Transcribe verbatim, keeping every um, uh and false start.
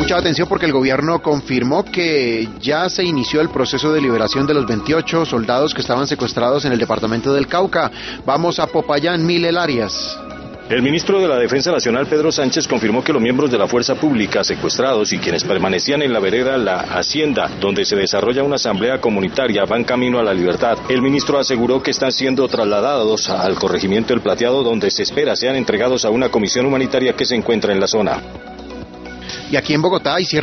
mucha atención porque el gobierno confirmó que ya se inició el proceso de liberación de los veintiocho soldados que estaban secuestrados en el departamento del Cauca. Vamos a Popayán, Milel Arias. El ministro de la Defensa Nacional, Pedro Sánchez, confirmó que los miembros de la fuerza pública secuestrados y quienes permanecían en la vereda La Hacienda, donde se desarrolla una asamblea comunitaria, van camino a la libertad. El ministro aseguró que están siendo trasladados al corregimiento El Plateado, donde se espera sean entregados a una comisión humanitaria que se encuentra en la zona. Y aquí en Bogotá hay